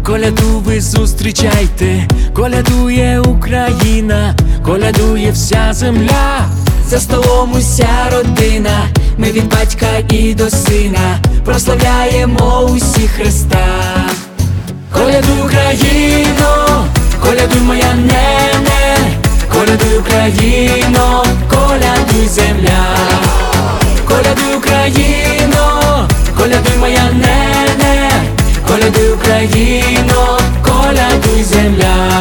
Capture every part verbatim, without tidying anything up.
Коляду ви зустрічайте, колядує Україна, колядує вся земля, за столом уся родина. Ми від батька і до сина прославляємо усі Христа. Колядуй, Україно, колядуй, моя нене, колядуй, Україно, колядуй, земля. Колядуй, Україно, колядуй, моя нене, колядуй, Україно, колядуй, земля.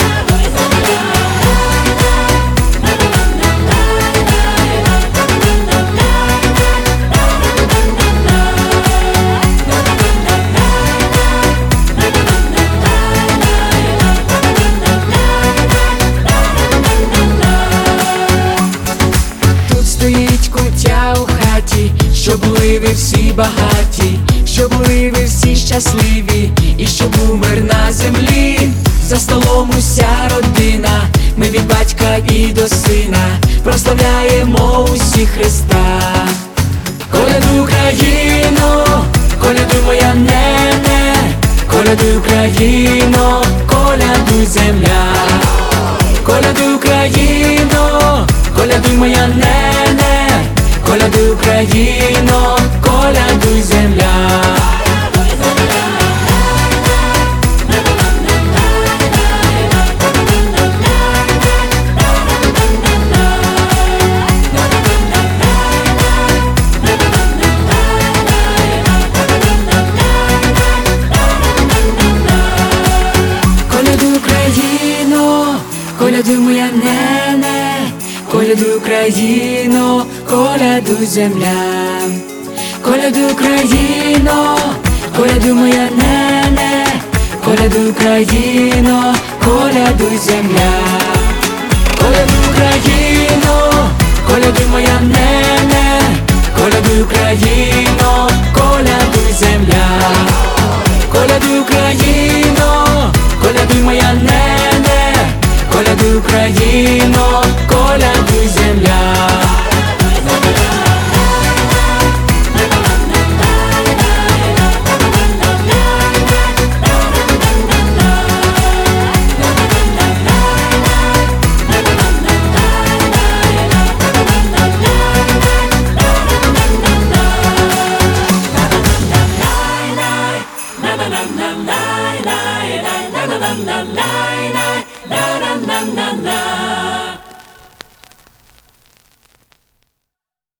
Стоїть куття у хаті, щоб були ви всі багаті, щоб були ви всі щасливі, і щоб був мир на землі. За столом уся родина, ми від батька і до сина прославляємо усі Христа. Колядуй, Україно, колядуй, моя нене, колядуй, Україно, колядуй, земля. Колядуй, Україно, колядуй, моя нене, колядуй, Україно, колядуй, земля. Колядуй, Україно, колядуй, моя нене, колядуй, Україно, колядуй, земля. Колядуй, Україно, колядуй, моя нене, колядуй, Україно, колядуй, земля. Колядуй, Україно, колядуй, моя нене, колядуй, Україно, колядуй, земля. Колядуй, Україно, колядуй, моя нене, колядуй, Україно, колядуй, земля. Na na na na na na na na na na na na na na na